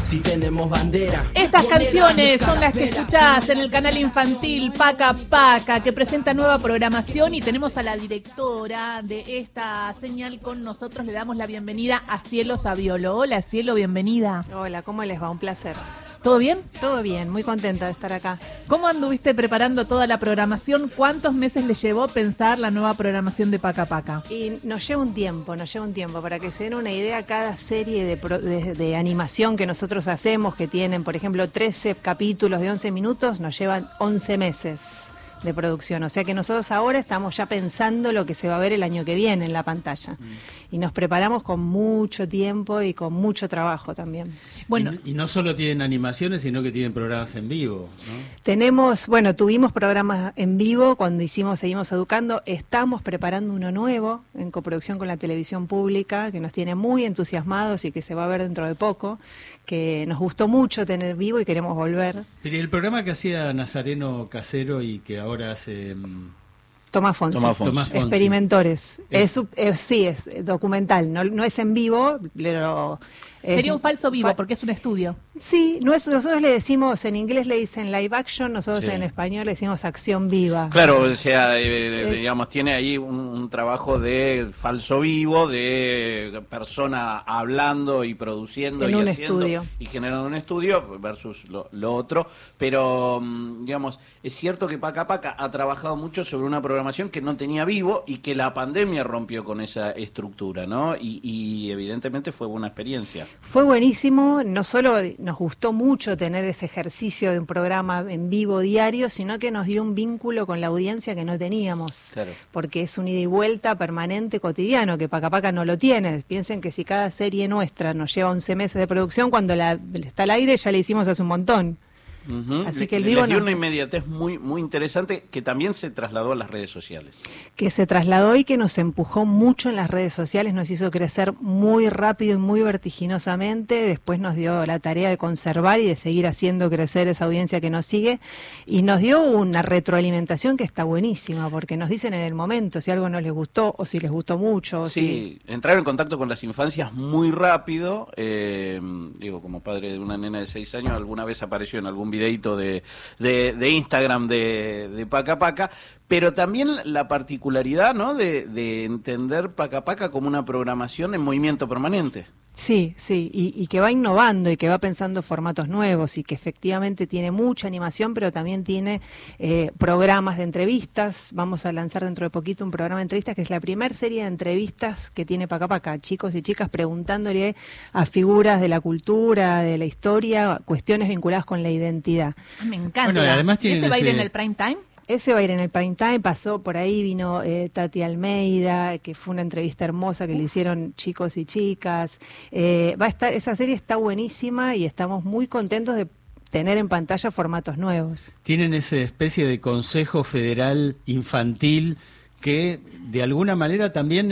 si tenemos bandera. Estas canciones son las que escuchás en el canal infantil Paca Paca, que presenta nueva programación, y tenemos a la directora de esta señal con nosotros. Le damos la bienvenida a Cielo Saviolo. Hola, Cielo, bienvenida. Hola, ¿cómo les va? Un placer. ¿Todo bien? Todo bien, muy contenta de estar acá. ¿Cómo anduviste preparando toda la programación? ¿Cuántos meses le llevó pensar la nueva programación de Paca Paca? Y nos lleva un tiempo, para que se den una idea, cada serie de animación que nosotros hacemos, que tienen, por ejemplo, 13 capítulos de 11 minutos, nos llevan 11 meses de producción. O sea que nosotros ahora estamos ya pensando lo que se va a ver el año que viene en la pantalla. Y nos preparamos con mucho tiempo y con mucho trabajo también. Bueno, y no solo tienen animaciones, sino que tienen programas en vivo, ¿no? Tuvimos programas en vivo cuando Seguimos Educando. Estamos preparando uno nuevo en coproducción con la televisión pública, que nos tiene muy entusiasmados y que se va a ver dentro de poco, que nos gustó mucho tener vivo y queremos volver. Pero el programa que hacía Nazareno Casero y que ahora hace... Tomás Fonsi. Experimentores. Es documental, no es en vivo, pero... Sería un falso vivo, porque es un estudio. Sí, nosotros le decimos, en inglés le dicen live action, nosotros en español le decimos acción viva. Claro, o sea, digamos, tiene ahí un trabajo de falso vivo, de persona hablando y produciendo en y un haciendo estudio. Y generando un estudio versus lo otro, pero digamos, es cierto que Paca Paca ha trabajado mucho sobre una programación que no tenía vivo y que la pandemia rompió con esa estructura, ¿no? Y evidentemente fue una experiencia. Fue buenísimo, no solo nos gustó mucho tener ese ejercicio de un programa en vivo diario, sino que nos dio un vínculo con la audiencia que no teníamos. Claro. Porque es un ida y vuelta permanente, cotidiano, que Paca Paca no lo tiene. Piensen que si cada serie nuestra nos lleva 11 meses de producción, cuando está al aire ya le hicimos hace un montón. Así que el vivo dio una inmediatez muy interesante que también se trasladó a las redes sociales. Que se trasladó y que nos empujó mucho en las redes sociales, nos hizo crecer muy rápido y muy vertiginosamente. Después nos dio la tarea de conservar y de seguir haciendo crecer esa audiencia que nos sigue, y nos dio una retroalimentación que está buenísima, porque nos dicen en el momento si algo no les gustó o si les gustó mucho. Sí, entraron en contacto con las infancias muy rápido. Como padre de una nena de 6 años, alguna vez apareció en algún videíto de Instagram de Paca Paca, pero también la particularidad, ¿no?, de entender Paca Paca como una programación en movimiento permanente. Sí, y que va innovando y que va pensando formatos nuevos y que efectivamente tiene mucha animación, pero también tiene programas de entrevistas. Vamos a lanzar dentro de poquito un programa de entrevistas que es la primera serie de entrevistas que tiene Paca Paca, chicos y chicas preguntándole a figuras de la cultura, de la historia, cuestiones vinculadas con la identidad. Me encanta. Bueno, además tienen ¿Ese va a ir en el prime time? Ese va a ir en el prime time, pasó por ahí, vino Tati Almeida, que fue una entrevista hermosa que le hicieron chicos y chicas. Va a estar, esa serie está buenísima y estamos muy contentos de tener en pantalla formatos nuevos. Tienen esa especie de Consejo Federal Infantil que de alguna manera también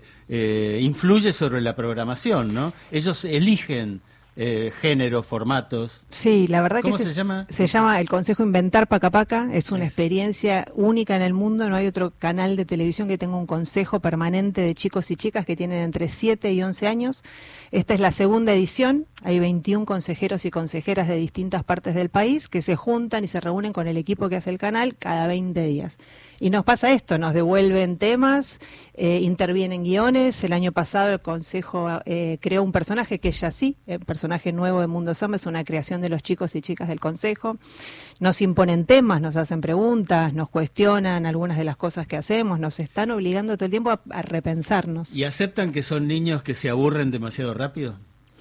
influye sobre la programación, ¿no? Ellos eligen género, formatos. Sí, la verdad ¿Cómo que se llama? Se llama el Consejo Inventar Paca Paca, es una experiencia única en el mundo, no hay otro canal de televisión que tenga un consejo permanente de chicos y chicas que tienen entre 7 y 11 años. Esta es la segunda edición, hay 21 consejeros y consejeras de distintas partes del país que se juntan y se reúnen con el equipo que hace el canal cada 20 días. Y nos pasa esto, nos devuelven temas, intervienen guiones. El año pasado el Consejo creó un personaje que es Yací, el personaje nuevo de Mundo Samba, es una creación de los chicos y chicas del Consejo. Nos imponen temas, nos hacen preguntas, nos cuestionan algunas de las cosas que hacemos, nos están obligando todo el tiempo a repensarnos. ¿Y aceptan que son niños que se aburren demasiado rápido?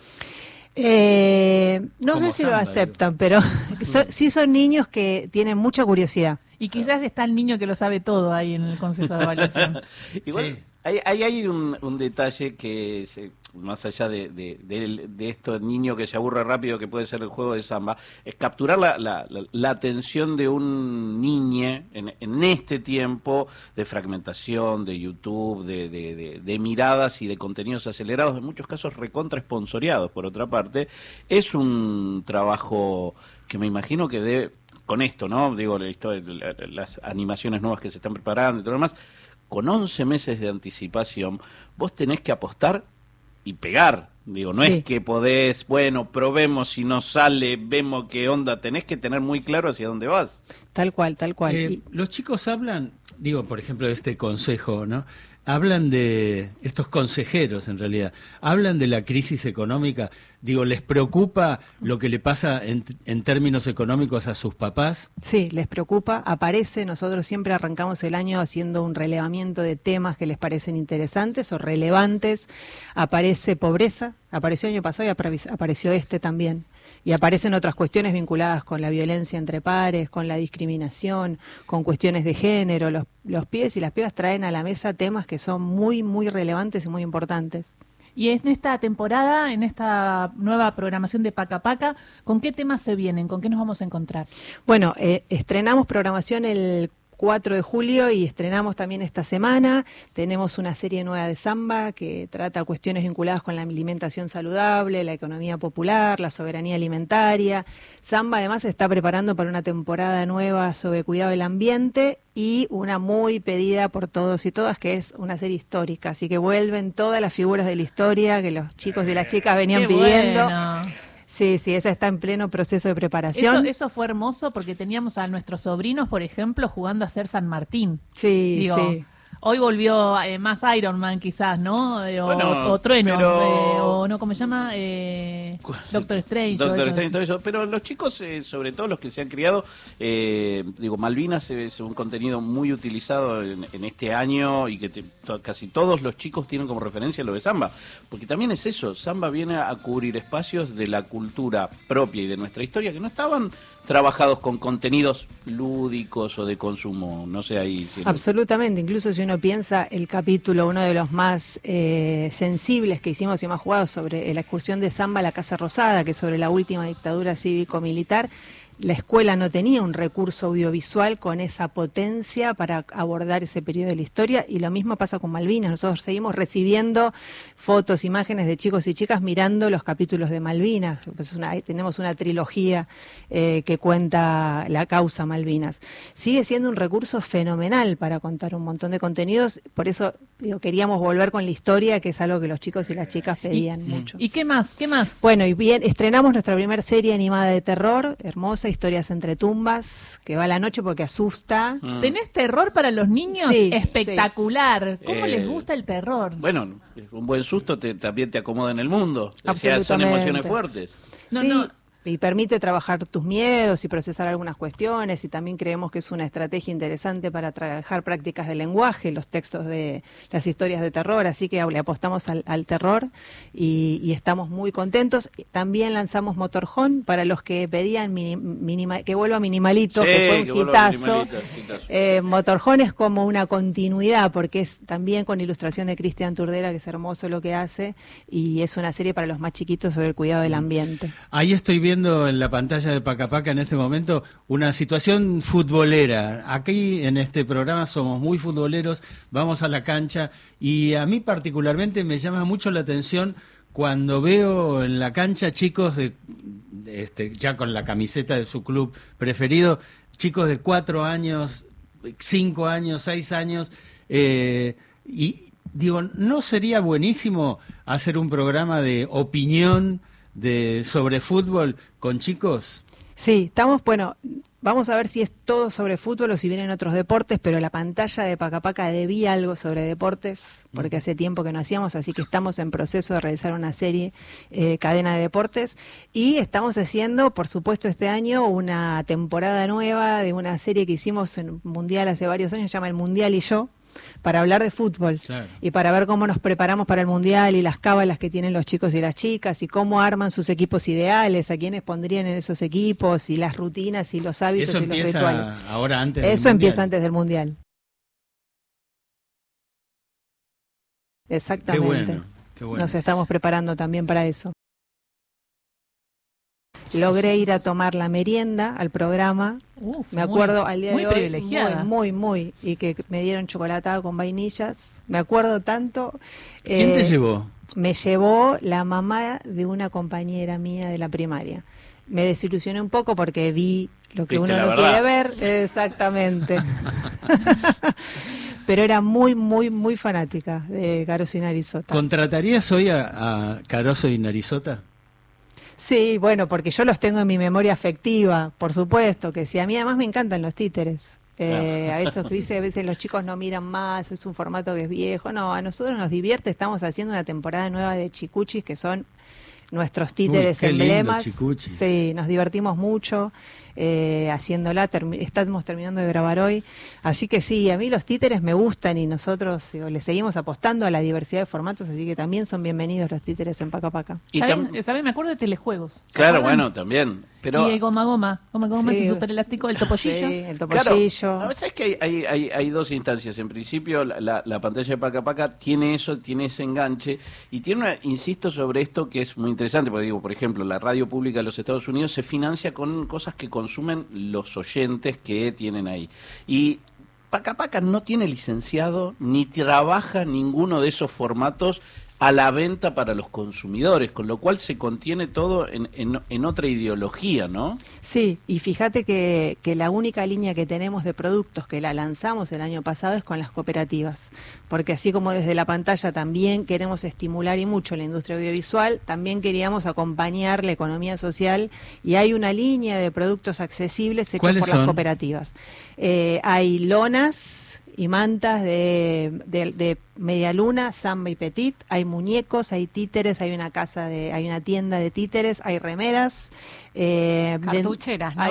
No sé si lo aceptan, pero sí son niños que tienen mucha curiosidad. Y quizás está el niño que lo sabe todo ahí en el Consejo de Evaluación. Igual, sí. Hay un detalle que, más allá de esto, niño que se aburre rápido, que puede ser el juego de samba, es capturar la atención de un niño en este tiempo de fragmentación, de YouTube, de miradas y de contenidos acelerados, en muchos casos recontra esponsoriados, por otra parte. Es un trabajo que me imagino que debe... Con esto, ¿no? Digo, las animaciones nuevas que se están preparando y todo lo demás, con 11 meses de anticipación, vos tenés que apostar y pegar, Digo, no Sí. es que podés, bueno, probemos, si no sale, vemos qué onda, tenés que tener muy claro hacia dónde vas. Tal cual, tal cual. Los chicos hablan, digo, por ejemplo, de este consejo, ¿no? Hablan de, estos consejeros en realidad, hablan de la crisis económica, digo, ¿les preocupa lo que le pasa en términos económicos a sus papás? Sí, les preocupa, aparece, nosotros siempre arrancamos el año haciendo un relevamiento de temas que les parecen interesantes o relevantes, aparece pobreza, apareció el año pasado y apareció este también. Y aparecen otras cuestiones vinculadas con la violencia entre pares, con la discriminación, con cuestiones de género. Los pibes y las pibas traen a la mesa temas que son muy, muy relevantes y muy importantes. Y en esta temporada, en esta nueva programación de Paca Paca, ¿con qué temas se vienen? ¿Con qué nos vamos a encontrar? Bueno, estrenamos programación el 4 de julio y estrenamos también esta semana. Tenemos una serie nueva de samba que trata cuestiones vinculadas con la alimentación saludable, la economía popular, la soberanía alimentaria. Samba además se está preparando para una temporada nueva sobre cuidado del ambiente y una muy pedida por todos y todas, que es una serie histórica. Así que vuelven todas las figuras de la historia que los chicos y las chicas venían ¡Qué pidiendo. bueno! Sí, sí, esa está en pleno proceso de preparación. Eso fue hermoso porque teníamos a nuestros sobrinos, por ejemplo, jugando a ser San Martín. Sí, Digo, sí. hoy volvió más Iron Man quizás, ¿no? O Trueno, pero- o no, ¿cómo se llama? Doctor Strange. Doctor o eso. Strange, todo eso. Pero los chicos, sobre todo los que se han criado, digo, Malvinas es un contenido muy utilizado en este año y que casi todos los chicos tienen como referencia lo de samba. Porque también es eso, samba viene a cubrir espacios de la cultura propia y de nuestra historia que no estaban trabajados con contenidos lúdicos o de consumo, no sé ahí. Si Absolutamente, incluso si uno piensa el capítulo, uno de los más sensibles que hicimos y más jugados sobre la excursión de samba a la Casa Rosada, que es sobre la última dictadura cívico-militar, la escuela no tenía un recurso audiovisual con esa potencia para abordar ese periodo de la historia, y lo mismo pasa con Malvinas. Nosotros seguimos recibiendo fotos, imágenes de chicos y chicas mirando los capítulos de Malvinas. Pues tenemos una trilogía que cuenta la causa Malvinas. Sigue siendo un recurso fenomenal para contar un montón de contenidos, por eso queríamos volver con la historia, que es algo que los chicos y las chicas pedían mucho. ¿Y qué más? ¿Qué más? Bueno, y bien, estrenamos nuestra primera serie animada de terror, hermosa, Historias entre tumbas, que va a la noche porque asusta. ¿Tenés terror para los niños? Sí, Espectacular. ¿Cómo les gusta el terror? Bueno, un buen susto también te acomoda en el mundo. O sea, son Absolutamente. emociones fuertes. No, Sí, no. y permite trabajar tus miedos y procesar algunas cuestiones, y también creemos que es una estrategia interesante para trabajar prácticas de lenguaje, los textos de las historias de terror, así que le apostamos al terror y estamos muy contentos. También lanzamos Motorhome para los que pedían que vuelva Minimalito, Sí, que fue que un vuelva hitazo. Minimalito. Motorhome es como una continuidad, porque es también con ilustración de Cristian Turdera, que es hermoso lo que hace, y es una serie para los más chiquitos sobre el cuidado del ambiente. Ahí estoy viendo en la pantalla de Paca Paca en este momento una situación futbolera. Aquí en este programa somos muy futboleros, vamos a la cancha, y a mí particularmente me llama mucho la atención cuando veo en la cancha chicos ya con la camiseta de su club preferido, chicos de 4 años, 5 años, 6 años, y digo, ¿no sería buenísimo hacer un programa de opinión sobre fútbol con chicos? Sí, vamos a ver si es todo sobre fútbol o si vienen otros deportes, pero la pantalla de Paca Paca debía algo sobre deportes, porque hace tiempo que no hacíamos, así que estamos en proceso de realizar una serie, cadena de deportes, y estamos haciendo, por supuesto, este año una temporada nueva de una serie que hicimos en Mundial hace varios años, se llama El Mundial y Yo, para hablar de fútbol, Claro. y para ver cómo nos preparamos para el Mundial y las cábalas que tienen los chicos y las chicas, y cómo arman sus equipos ideales, a quiénes pondrían en esos equipos, y las rutinas y los hábitos Eso y los empieza rituales. ahora antes del Eso empieza Mundial. antes del Mundial. Exactamente. Qué bueno, qué bueno. Nos estamos preparando también para eso. Logré ir a tomar la merienda al programa. Me acuerdo al día muy de hoy, privilegiada. muy, y que me dieron chocolatada con vainillas. Me acuerdo tanto. ¿Quién te llevó? Me llevó la mamá de una compañera mía de la primaria. Me desilusioné un poco porque vi lo que Viste uno la no verdad. quiere ver. Exactamente. pero era muy, muy, muy fanática de Caroso y Narizota. ¿Contratarías hoy a Caroso y Narizota? Sí, bueno, porque yo los tengo en mi memoria afectiva, por supuesto, que sí. A mí además me encantan los títeres. A eso que dice, a veces los chicos no miran más, es un formato que es viejo. No, a nosotros nos divierte, estamos haciendo una temporada nueva de Chicuchis, que son nuestros títeres emblemas. Sí, nos divertimos mucho haciéndola, estamos terminando de grabar hoy. Así que sí, a mí los títeres me gustan y nosotros le seguimos apostando a la diversidad de formatos, así que también son bienvenidos los títeres en Paca Paca. ¿Saben? Me acuerdo de telejuegos. Claro, bueno, también. Pero... Y el Goma sí, ese super elástico, el topollillo. Sí, el topollillo. Claro, ¿sabes que hay dos instancias? En principio, la pantalla de Paca Paca tiene eso, tiene ese enganche, y tiene insisto sobre esto que es muy interesante, porque digo, por ejemplo, la radio pública de los Estados Unidos se financia con cosas que consumen los oyentes que tienen ahí. Y Paca Paca no tiene licenciado ni trabaja ninguno de esos formatos a la venta para los consumidores, con lo cual se contiene todo en otra ideología, ¿no? Sí, y fíjate que la única línea que tenemos de productos que la lanzamos el año pasado es con las cooperativas, porque así como desde la pantalla también queremos estimular y mucho la industria audiovisual, también queríamos acompañar la economía social y hay una línea de productos accesibles hechos por las cooperativas. Hay lonas y mantas de media luna, Samba y Petit, hay muñecos, hay títeres, hay una tienda de títeres, hay remeras, cartucheras, ¿no? Hay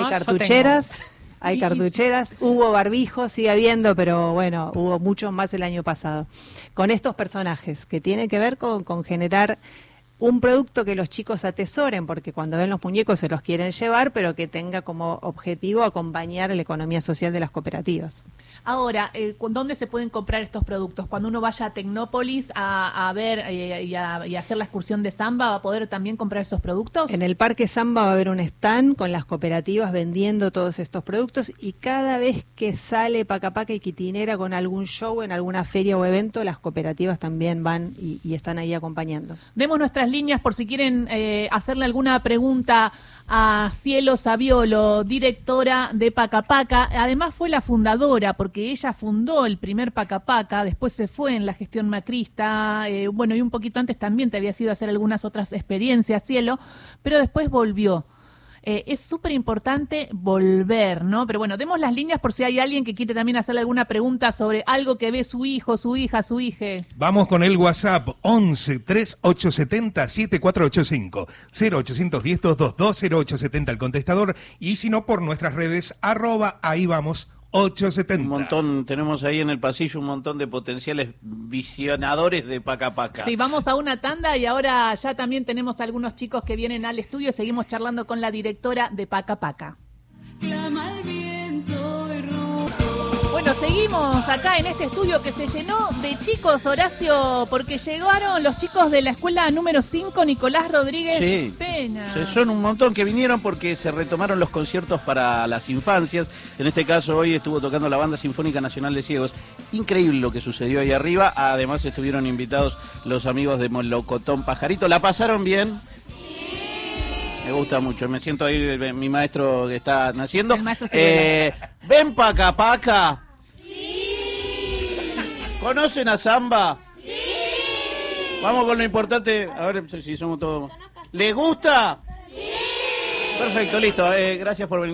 cartucheras, hubo barbijos, sigue habiendo, pero bueno, hubo muchos más el año pasado. Con estos personajes que tienen que ver con generar un producto que los chicos atesoren, porque cuando ven los muñecos se los quieren llevar, pero que tenga como objetivo acompañar la economía social de las cooperativas. Ahora, ¿dónde se pueden comprar estos productos? Cuando uno vaya a Tecnópolis a ver y a hacer la excursión de Samba, ¿va a poder también comprar esos productos? En el Parque Samba va a haber un stand con las cooperativas vendiendo todos estos productos y cada vez que sale Paca Paca y Quitinera con algún show en alguna feria o evento, las cooperativas también van y están ahí acompañando. Demos nuestras líneas por si quieren hacerle alguna pregunta a Cielo Saviolo, directora de Paca Paca. Además fue la fundadora, porque ella fundó el primer Paca Paca, después se fue en la gestión macrista, bueno, y un poquito antes también te había ido a hacer algunas otras experiencias, Cielo, pero después volvió. Es súper importante volver, ¿no? Pero bueno, demos las líneas por si hay alguien que quiere también hacerle alguna pregunta sobre algo que ve su hijo, su hija, su hija. Vamos con el WhatsApp 11 3870 7485 0810 222 0870 el contestador, y si no por nuestras redes @ahí vamos 870. Un montón, tenemos ahí en el pasillo un montón de potenciales visionadores de Paca Paca. Sí, vamos a una tanda y ahora ya también tenemos algunos chicos que vienen al estudio y seguimos charlando con la directora de Paca Paca. Clama el viento y bueno, seguimos acá en este estudio que se llenó de chicos, Horacio, porque llegaron los chicos de la escuela número 5, Nicolás Rodríguez sí, Pena. Son un montón que vinieron porque se retomaron los conciertos para las infancias. En este caso hoy estuvo tocando la Banda Sinfónica Nacional de Ciegos. Increíble lo que sucedió ahí arriba. Además estuvieron invitados los amigos de Molocotón Pajarito. ¿La pasaron bien? Me gusta mucho, me siento ahí mi maestro que está naciendo. El maestro ¿ven Paca Paca? Sí. ¿Conocen a Samba? Sí. Vamos con lo importante, a ver si somos todos. ¿Les gusta? Sí. Perfecto, listo, gracias por venir.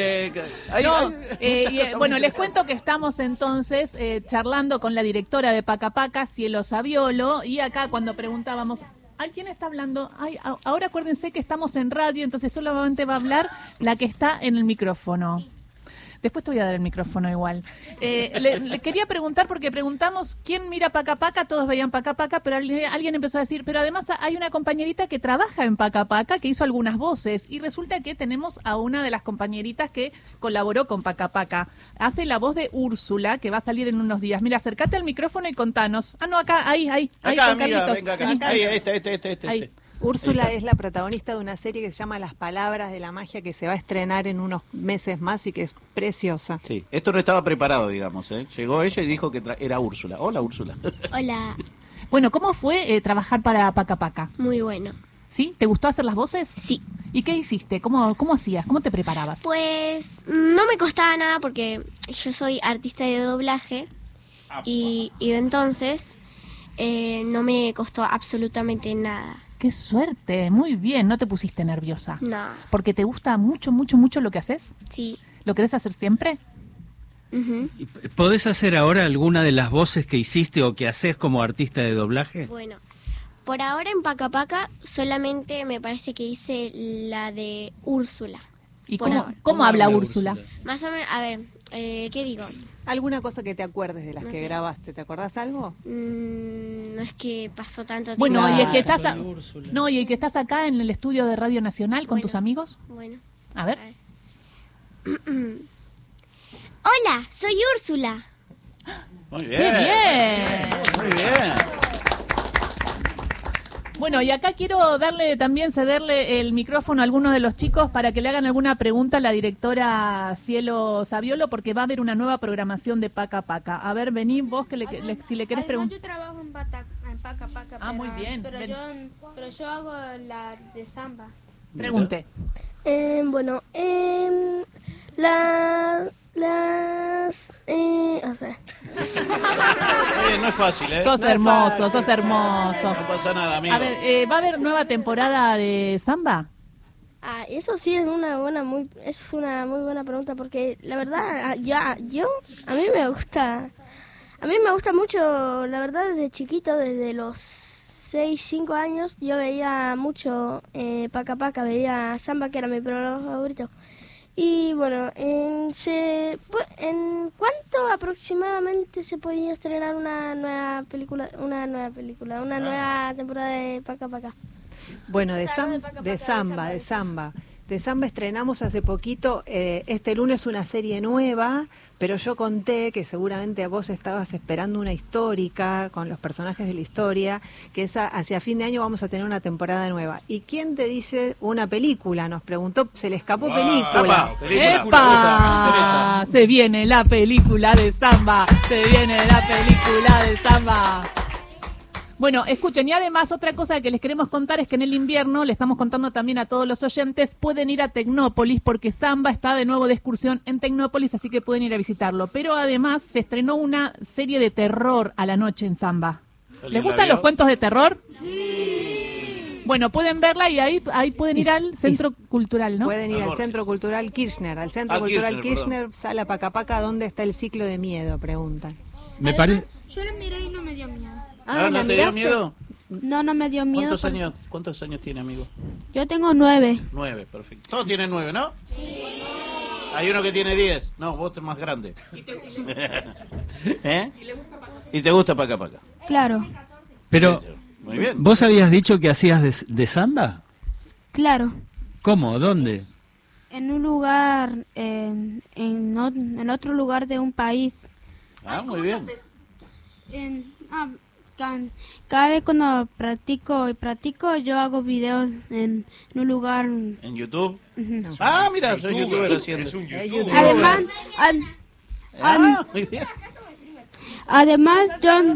Bueno, les cuento que estamos entonces charlando con la directora de Paca Paca, Cielo Saviolo, y acá cuando preguntábamos... ¿Ay, quién está hablando? Ay, ahora acuérdense que estamos en radio, entonces solamente va a hablar la que está en el micrófono. Después te voy a dar el micrófono igual. Le quería preguntar, porque preguntamos quién mira Paca Paca, todos veían Paca Paca, pero alguien empezó a decir, pero además hay una compañerita que trabaja en Paca Paca, que hizo algunas voces, y resulta que tenemos a una de las compañeritas que colaboró con Paca Paca. Hace la voz de Úrsula, que va a salir en unos días. Mira, acércate al micrófono y contanos. Ah, no, acá, ahí. Acá, amiga, Carlitos. Venga acá. Ahí, este. Úrsula es la protagonista de una serie que se llama Las Palabras de la Magia, que se va a estrenar en unos meses más y que es preciosa. Sí, esto no estaba preparado, digamos, ¿eh? Llegó ella y dijo que era Úrsula. Hola, Úrsula. Hola. Bueno, ¿cómo fue trabajar para Paca Paca? Muy bueno. ¿Sí? ¿Te gustó hacer las voces? Sí. ¿Y qué hiciste? ¿Cómo hacías? ¿Cómo te preparabas? Pues no me costaba nada porque yo soy artista de doblaje y entonces no me costó absolutamente nada. Qué suerte, muy bien, no te pusiste nerviosa. No, Porque te gusta mucho, mucho, mucho lo que haces. sí. ¿Lo querés hacer siempre? Ujú. ¿Podés hacer ahora alguna de las voces que hiciste o que haces como artista de doblaje? Bueno, por ahora en Paca Paca solamente me parece que hice la de Úrsula. ¿Y Por cómo, ahora. cómo habla Úrsula? Más o menos, a ver, ¿qué digo? ¿Alguna cosa que te acuerdes de las No que sé. grabaste? ¿Te acordás algo? No es que pasó tanto tiempo. Bueno, y es que estás soy Úrsula. no, y el que estás acá en el estudio de Radio Nacional con Bueno. tus amigos. Bueno. A ver. Hola, soy Úrsula. Muy ¡Qué bien. bien! Muy bien. Bueno, y acá quiero cederle el micrófono a algunos de los chicos para que le hagan alguna pregunta a la directora Cielo Saviolo, porque va a haber una nueva programación de Paca Paca. A ver, vení vos, si le querés preguntar. Yo trabajo en Paca Paca, Ah, muy bien. pero Ven. yo hago la de samba. Pregunte. Bueno, o sea, Oye, no es fácil, ¿eh? Sos hermoso, sos hermoso. No pasa nada, amigo. A ver, ¿va a haber nueva temporada de samba? eso sí es una muy buena pregunta porque la verdad a mí me gusta mucho, la verdad desde chiquito, desde los 5 años yo veía mucho Paca Paca, veía samba, que era mi programa favorito. Y bueno, ¿en cuánto aproximadamente se podía estrenar una nueva temporada de Paca Paca? Bueno, de Claro, de Paca Paca, samba. De samba estrenamos hace poquito, este lunes, una serie nueva, pero yo conté que seguramente vos estabas esperando una histórica con los personajes de la historia, que hacia fin de año vamos a tener una temporada nueva. ¿Y quién te dice una película? Nos preguntó, se le escapó película. Apa, película. ¡Epa! Se viene la película de samba. Se viene la película de samba. Bueno, escuchen, y además otra cosa que les queremos contar es que en el invierno, le estamos contando también a todos los oyentes, pueden ir a Tecnópolis porque Samba está de nuevo de excursión en Tecnópolis, así que pueden ir a visitarlo. Pero además se estrenó una serie de terror a la noche en Samba. ¿Les gustan los cuentos de terror? Sí. Bueno, pueden verla y ahí pueden ir al Centro Cultural, ¿no? Pueden ir al Centro Cultural Kirchner, al Centro Cultural Kirchner, Sala Paca Paca, ¿dónde está el ciclo de miedo? Preguntan. Me parece... Yo la miré y no me dio miedo. ¿la ¿No te dio miraste? miedo? No me dio miedo. ¿Cuántos años tiene, amigo? Yo tengo 9. 9, perfecto. Todos tienen 9, ¿no? Sí. Hay uno que tiene 10. No, vos sos más grande. ¿Eh? ¿Y te gusta Paca Paca? Claro, Pero, Muy bien. ¿vos habías dicho que hacías de samba? claro. ¿Cómo? ¿Dónde? En un lugar, en otro lugar de un país. Ah, muy bien. Cada vez cuando practico, yo hago videos en un lugar. ¿En YouTube? Ujú. Ah, mira, soy youtuber haciendo. Es un Es youtuber. youtuber. Además, Ah, muy bien. además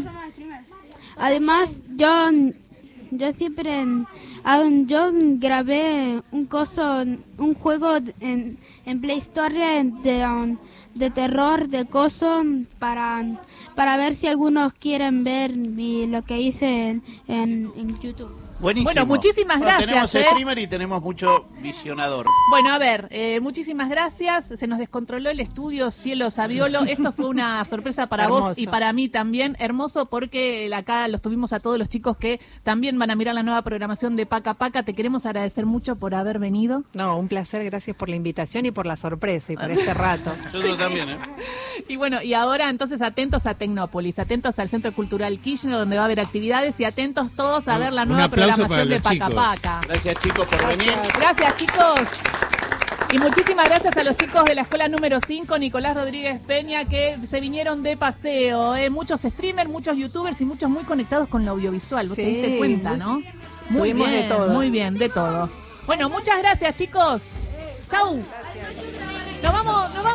yo siempre yo grabé un juego en Play Store de terror, de coso, para ver si algunos quieren ver lo que hice en YouTube. Buenísimo. Bueno, muchísimas gracias, Tenemos ¿eh? streamer y tenemos mucho visionador. Bueno, a ver, muchísimas gracias. Se nos descontroló el estudio, Cielo Saviolo. Esto fue una sorpresa para vos Hermoso. y para mí también. Hermoso porque acá los tuvimos a todos los chicos que también van a mirar la nueva programación de Paca Paca. Te queremos agradecer mucho por haber venido. No, un placer, gracias por la invitación y por la sorpresa y por este rato. Yo también, ¿eh? Y bueno, y ahora entonces atentos a Tecnópolis, atentos al Centro Cultural Kirchner, donde va a haber actividades, y atentos todos a ver la Un nueva aplauso para programación de los Paca chicos. Paca. Gracias, chicos, por venir. Gracias, chicos. Y muchísimas gracias a los chicos de la escuela número 5, Nicolás Rodríguez Peña, que se vinieron de paseo. Muchos streamers, muchos youtubers y muchos muy conectados con lo audiovisual. Vos te Sí, diste cuenta, ¿no? Muy tuvimos bien, de todo. muy bien, de todo. Bueno, muchas gracias, chicos. Chau. Nos vamos.